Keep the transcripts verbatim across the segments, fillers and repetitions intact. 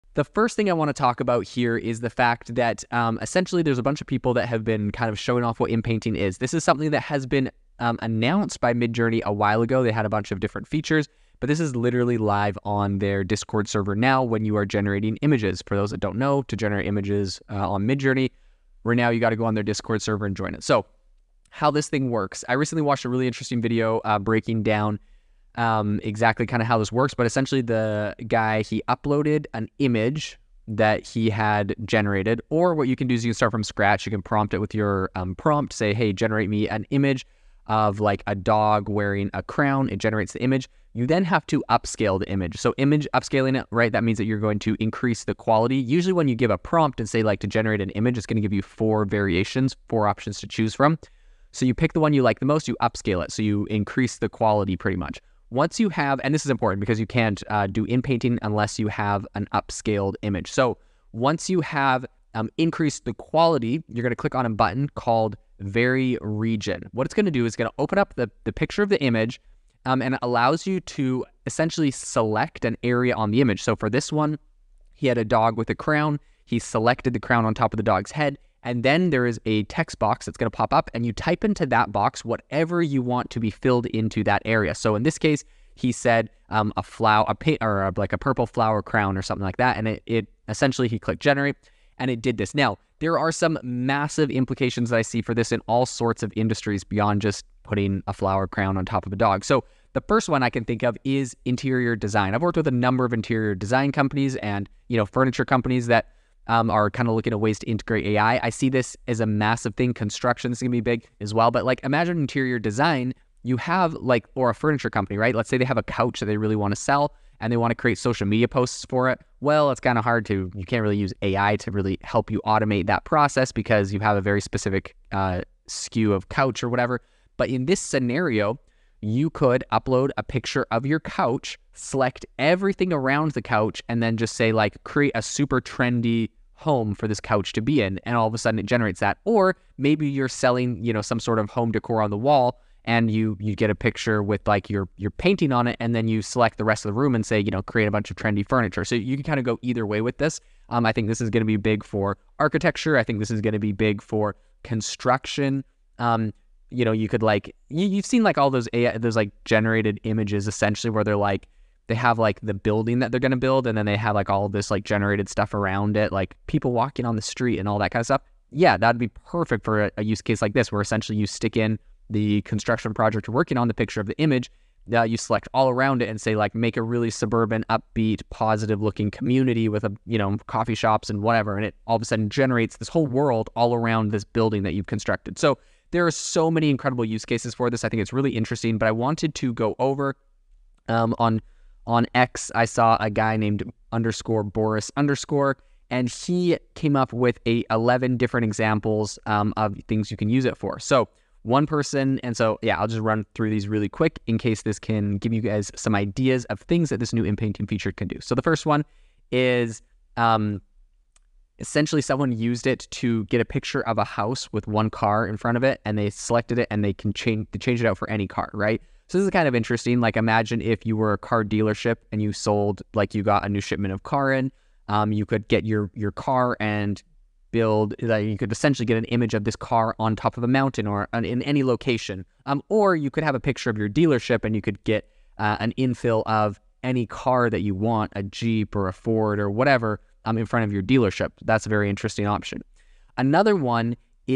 The first thing I want to talk about here is the fact that um, essentially there's a bunch of people that have been kind of showing off what inpainting is. This is something that has been um, announced by Midjourney a while ago. They had a bunch of different features, but this is literally live on their Discord server now when you are generating images. For those that don't know, to generate images uh, on Midjourney, right now you got to go on their Discord server and join it. So how this thing works, I recently watched a really interesting video uh, breaking down um, exactly kind of how this works, but essentially the guy, he uploaded an image that he had generated, or what you can do is you can start from scratch. You can prompt it with your um, prompt, say, hey, generate me an image of like a dog wearing a crown. It generates the image. You then have to upscale the image. So image upscaling it, right? That means that you're going to increase the quality. Usually when you give a prompt and say like to generate an image, it's going to give you four variations, four options to choose from. So you pick the one you like the most, you upscale it. So you increase the quality pretty much. Once you have, and this is important because you can't uh, do inpainting unless you have an upscaled image. So once you have um, increased the quality, you're going to click on a button called Vary Region. What it's going to do is going to open up the, the picture of the image um, and it allows you to essentially select an area on the image. So for this one, he had a dog with a crown. He selected the crown on top of the dog's head. And then there is a text box that's going to pop up and you type into that box whatever you want to be filled into that area. So in this case, he said um, a flower, a paint, or a, like a purple flower crown or something like that. And it, it essentially, he clicked generate and it did this. Now, there are some massive implications that I see for this in all sorts of industries beyond just putting a flower crown on top of a dog. So the first one I can think of is interior design. I've worked with a number of interior design companies and, you know, furniture companies that Um, are kind of looking at ways to integrate A I. I see this as a massive thing. Construction is going to be big as well. But like imagine interior design, you have like, or a furniture company, right? Let's say they have a couch that they really want to sell and they want to create social media posts for it. Well, it's kind of hard to, you can't really use A I to really help you automate that process because you have a very specific uh, S K U of couch or whatever. But in this scenario, you could upload a picture of your couch, select everything around the couch, and then just say like, create a super trendy home for this couch to be in. And all of a sudden it generates that. Or maybe you're selling, you know, some sort of home decor on the wall and you you get a picture with like your your painting on it. And then you select the rest of the room and say, you know, create a bunch of trendy furniture. So you can kind of go either way with this. Um, I think this is going to be big for architecture. I think this is going to be big for construction. Um, you know, you could like, you, you've seen like all those A I, those like generated images essentially where they're like, they have like the building that they're going to build and then they have like all of this like generated stuff around it, like people walking on the street and all that kind of stuff. Yeah, that'd be perfect for a, a use case like this where essentially you stick in the construction project you're working on, the picture of the image, uh, you select all around it and say like make a really suburban, upbeat, positive looking community with a, you know, coffee shops and whatever. And it all of a sudden generates this whole world all around this building that you've constructed. So there are so many incredible use cases for this. I think it's really interesting, but I wanted to go over um, on On X, I saw a guy named underscore Boris underscore, and he came up with a eleven different examples um, of things you can use it for. So one person, and so yeah, I'll just run through these really quick in case this can give you guys some ideas of things that this new inpainting feature can do. So the first one is um, essentially someone used it to get a picture of a house with one car in front of it, and they selected it, and they can change they change it out for any car, right? So this is kind of interesting. Like imagine if you were a car dealership and you sold, like you got a new shipment of car in, um, you could get your your car and build, like you could essentially get an image of this car on top of a mountain or in any location. Um, or you could have a picture of your dealership and you could get uh, an infill of any car that you want, a Jeep or a Ford or whatever, um, in front of your dealership. That's a very interesting option. Another one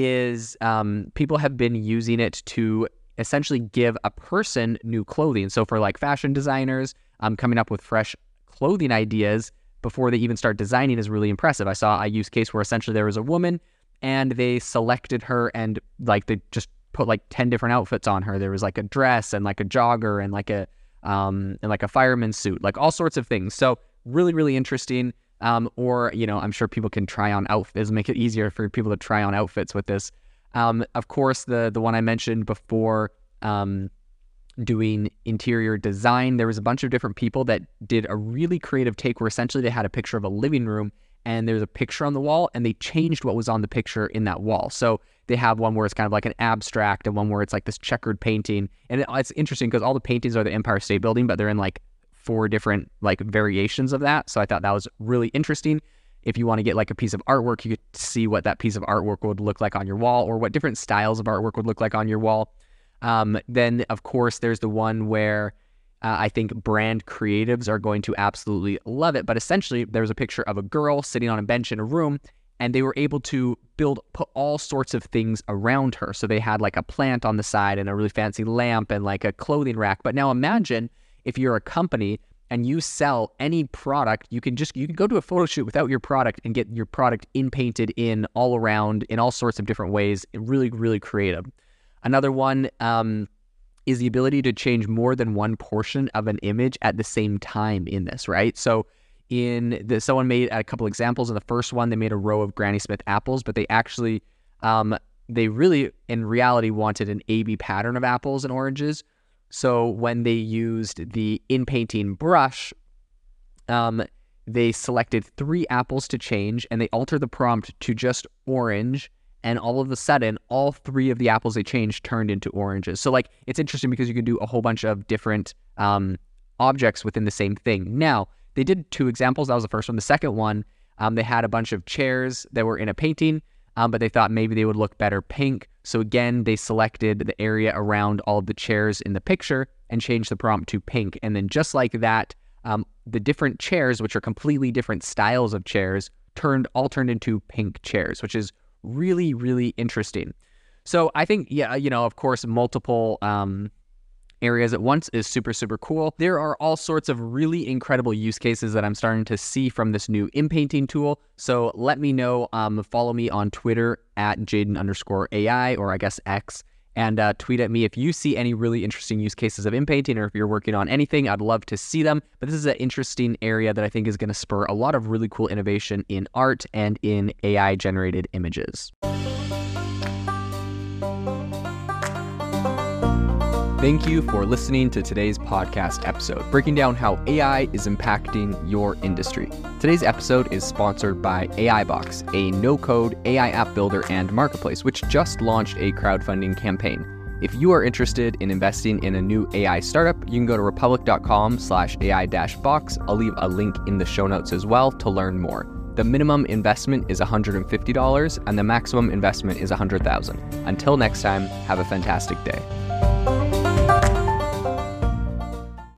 is um, people have been using it to essentially give a person new clothing. So for like fashion designers, um, coming up with fresh clothing ideas before they even start designing is really impressive. I saw a use case where essentially there was a woman and they selected her and like they just put like ten different outfits on her. There was like a dress and like a jogger and like a um and like a fireman's suit, like all sorts of things. So really, really interesting. Um, or, you know, I'm sure people can try on outfits, make it easier for people to try on outfits with this. Um, of course, the the one I mentioned before, um, doing interior design, there was a bunch of different people that did a really creative take where essentially they had a picture of a living room and there's a picture on the wall and they changed what was on the picture in that wall. So they have one where it's kind of like an abstract and one where it's like this checkered painting. And it, it's interesting because all the paintings are the Empire State Building, but they're in like four different like variations of that. So I thought that was really interesting. If you want to get like a piece of artwork, you could see what that piece of artwork would look like on your wall, or what different styles of artwork would look like on your wall. Um, then, of course, there's the one where uh, I think brand creatives are going to absolutely love it. But essentially, there's a picture of a girl sitting on a bench in a room, and they were able to build, put all sorts of things around her. So they had like a plant on the side and a really fancy lamp and like a clothing rack. But now imagine if you're a company and you sell any product, you can just, you can go to a photo shoot without your product and get your product in painted in all around in all sorts of different ways. Really, really creative. Another one um, is the ability to change more than one portion of an image at the same time in this, right? So in the, someone made a couple examples. In the first one, they made a row of Granny Smith apples, but they actually, um, they really, in reality, wanted an A B pattern of apples and oranges. So when they used the in-painting brush, um, they selected three apples to change, and they altered the prompt to just orange, and all of a sudden, all three of the apples they changed turned into oranges. So like, it's interesting because you can do a whole bunch of different um, objects within the same thing. Now, they did two examples. That was the first one. The second one, um, they had a bunch of chairs that were in a painting, um, but they thought maybe they would look better pink. So again, they selected the area around all of the chairs in the picture and changed the prompt to pink. And then just like that, um, the different chairs, which are completely different styles of chairs, turned all turned into pink chairs, which is really, really interesting. So I think, yeah, you know, of course, multiple um, areas at once is super, super cool. There are all sorts of really incredible use cases that I'm starting to see from this new in-painting tool. So let me know, um, follow me on Twitter at Jaden underscore AI, or I guess X, and uh, tweet at me if you see any really interesting use cases of in-painting, or if you're working on anything. I'd love to see them. But this is an interesting area that I think is going to spur a lot of really cool innovation in art and in A I-generated images. Thank you for listening to today's podcast episode, breaking down how A I is impacting your industry. Today's episode is sponsored by AIbox, a no-code A I app builder and marketplace, which just launched a crowdfunding campaign. If you are interested in investing in a new A I startup, you can go to republic.com slash AI dash box. I'll leave a link in the show notes as well to learn more. The minimum investment is one hundred fifty dollars and the maximum investment is one hundred thousand dollars. Until next time, have a fantastic day.